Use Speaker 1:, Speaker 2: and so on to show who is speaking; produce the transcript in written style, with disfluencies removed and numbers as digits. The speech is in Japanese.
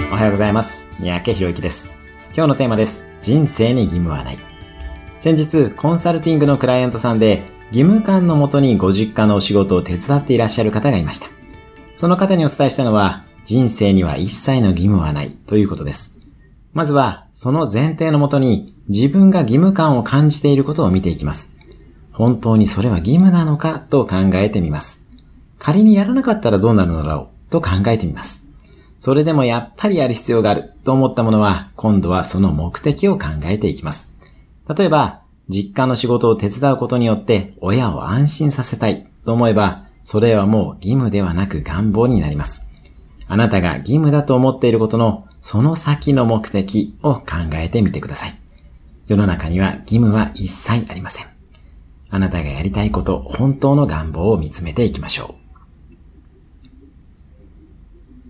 Speaker 1: おはようございます。三宅宏之です。今日のテーマです。人生に義務はない。先日、コンサルティングのクライアントさんで、義務感のもとにご実家のお仕事を手伝っていらっしゃる方がいました。その方にお伝えしたのは、人生には一切の義務はないということです。まずは、その前提のもとに、自分が義務感を感じていることを見ていきます。本当にそれは義務なのかと考えてみます。仮にやらなかったらどうなるのだろうと考えてみます。それでもやっぱりやる必要があると思ったものは、今度はその目的を考えていきます。例えば、実家の仕事を手伝うことによって親を安心させたいと思えば、それはもう義務ではなく願望になります。あなたが義務だと思っていることのその先の目的を考えてみてください。世の中には義務は一切ありません。あなたがやりたいこと、本当の願望を見つめていきましょう。